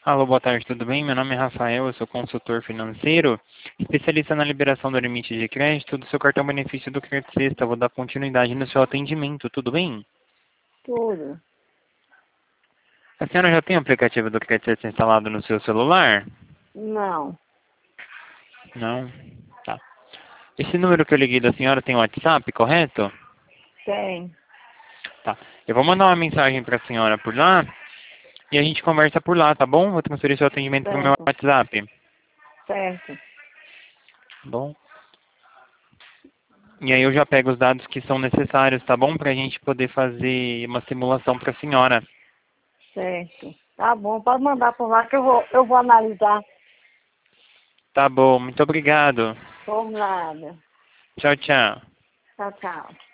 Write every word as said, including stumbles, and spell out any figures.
Alô, boa tarde, tudo bem? Meu nome é Rafael, eu sou consultor financeiro, especialista na liberação do limite de crédito do seu cartão benefício do Crédito Sexta. Vou dar continuidade no seu atendimento, tudo bem? Tudo. A senhora já tem o aplicativo do Crédito Sexta instalado no seu celular? Não. Não? Tá. Esse número que eu liguei da senhora tem WhatsApp, correto? Tem. Tá. Eu vou mandar uma mensagem para a senhora por lá e a gente conversa por lá, tá bom? Vou transferir seu atendimento para o meu Certo. WhatsApp. Certo. Bom. E aí eu já pego os dados que são necessários, tá bom? Pra gente poder fazer uma simulação pra senhora. Certo. Tá bom, pode mandar por lá que eu vou, eu vou analisar. Tá bom, muito obrigado. Por nada. Tchau, tchau. Tchau, tchau.